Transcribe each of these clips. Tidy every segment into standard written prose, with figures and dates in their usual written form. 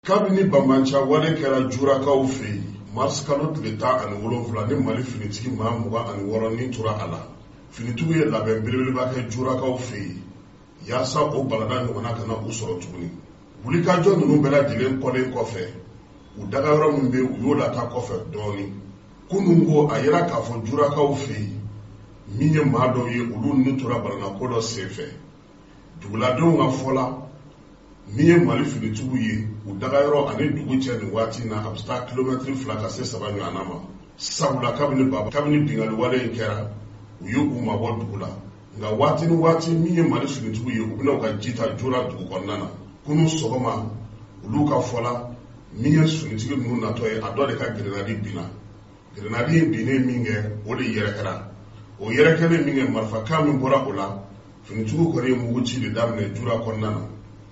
Kabini Bamancha wale kɛra Jurakaw fɛ yen mars kalo tile 17 ni Mali finitigi maa 26 ni tora a la. Finitigiw ye labɛn belebeleba kɛ Jurakaw fɛ yen yaasa o balada ɲɔgɔnna kana u sɔrɔ tuguni. Wulikajɔ ninnu bɛɛ lajɛlen kɔlen kɔfɛ u dagayɔrɔ min bɛ u y'o lataa kɔfɛ dɔɔni. Kunun ko a yera k'a fɔ Jurakaw fɛ yen min ye maa dɔw ye olu ni tora balanako dɔ senfɛ. Duguladenw ka fɔ la min ye Mali finitigiw ye u dagayɔrɔ ani dugu cɛ nin waati na a bɛ taa kilomɛtiri 2 ka se 3 ɲɔgɔnna ma. Sabula kabini bingali wale in kɛra u ye u mabɔ dugu la. Nka waati ni waati min ye Mali finitigiw ye u bɛna u ka ji ta Jura dugu kɔnɔna na. Kunun sɔgɔma olu ka fɔ la min ye finitigi ninnu natɔ ye a dɔ de ka grenadi binna. Grenadi in binnen min kɛ o de yɛrɛkɛra. O yɛrɛkɛlen min kɛ marifakan min bɔra o la finitigiw kɔni ye mugu ci de daminɛ Jura kɔnɔna na.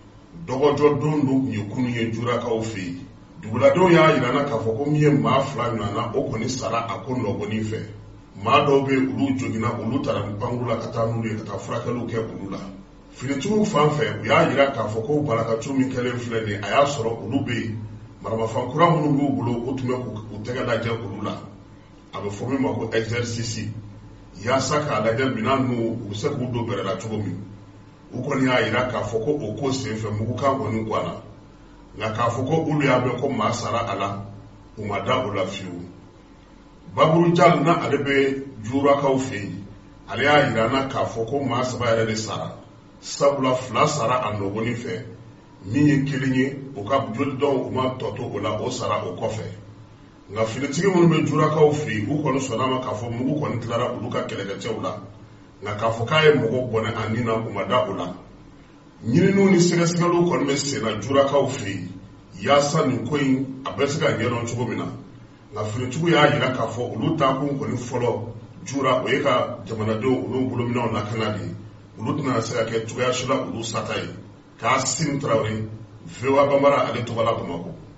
Dɔgɔjɔ don tun ye kunun ye Jurakaw fɛ yen. Duguladenw y'a yirana k'a fɔ ko min ye maa 2 ɲɔgɔnna o kɔni sara a ko nɔgɔnin fɛ. Maa dɔw bɛ olu joginna olu taara bangu la ka taa n'olu ye ka taa furakɛliw kɛ olu la. Finitigiw fan fɛ u y'a yira k'a fɔ ko balakacu min kɛlen filɛ nin a y'a sɔrɔ olu bɛ yen. Maramafɛn kura minnu b'u bolo u tun bɛ k'u tɛgɛ lajɛ olu la. A bɛ fɔ min ma ko exercice yaasa k'a lajɛ minɛn ninnu u bɛ se k'u don bɛrɛ la cogo min. U kɔni y'a yira k'a fɔ ko o ko senfɛ mugukan kɔni guana. Nka k'a fɔ ko olu y'a mɛn ko maa sara a la u ma da o la fiyewu. Baburu Jal na ale bɛ Jurakaw fɛ yen ale y'a yirana k'a fɔ ko maa 3 yɛrɛ de sara. Sabula 2 sara a nɔgɔnin fɛ min ye 1 ye o ka joli dɔn u ma tɔ to o la o sara o kɔfɛ. Nka finitigi minnu bɛ Jurakaw fɛ yen u kɔni sɔnna ma k'a fɔ mugu kɔni tilara olu ka kɛlɛkɛcɛw la. Nka k'a fɔ k'a ye mɔgɔ bɔnɛ a nin na u ma da o la. Ɲininiw ni sɛgɛsɛgɛliw kɔni bɛ senna Jurakaw fɛ yen yaasa nin ko in a bɛ se ka ɲɛdɔn cogo min na. Nka finitigiw y'a yira k'a fɔ olu taakun kɔni fɔlɔ Jura o ye ka jamanadenw olu bolominɛw lakana de ye. Olu tɛna se ka kɛ cogoya si la olu sata ye. K'a Sini Tarawele VOA Bambara ale tɔgɔ la Bamakɔ.